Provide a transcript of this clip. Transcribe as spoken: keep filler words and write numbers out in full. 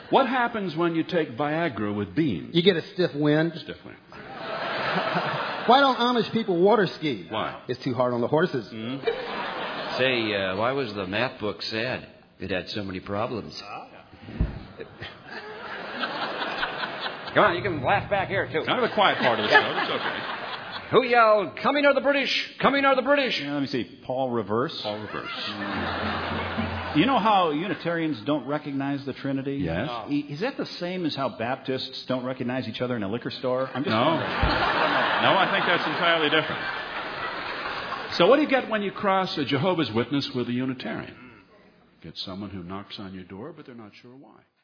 What happens when you take Viagra with beans? You get a stiff wind. Stiff wind. Why don't Amish people water ski? Why? It's too hard on the horses. Mm-hmm. Say, uh, why was the math book sad? It had so many problems. Come on, you can laugh back here, too. Kind of a quiet part of the show. It's okay. Who yelled, "Coming are the British! Coming are the British!" Yeah, let me see. Paul Reverse. Paul Reverse. You know how Unitarians don't recognize the Trinity? Yes. I- Is that the same as how Baptists don't recognize each other in a liquor store? I'm just No. wondering. No, I think that's entirely different. So what do you get when you cross a Jehovah's Witness with a Unitarian? Get someone who knocks on your door, but they're not sure why.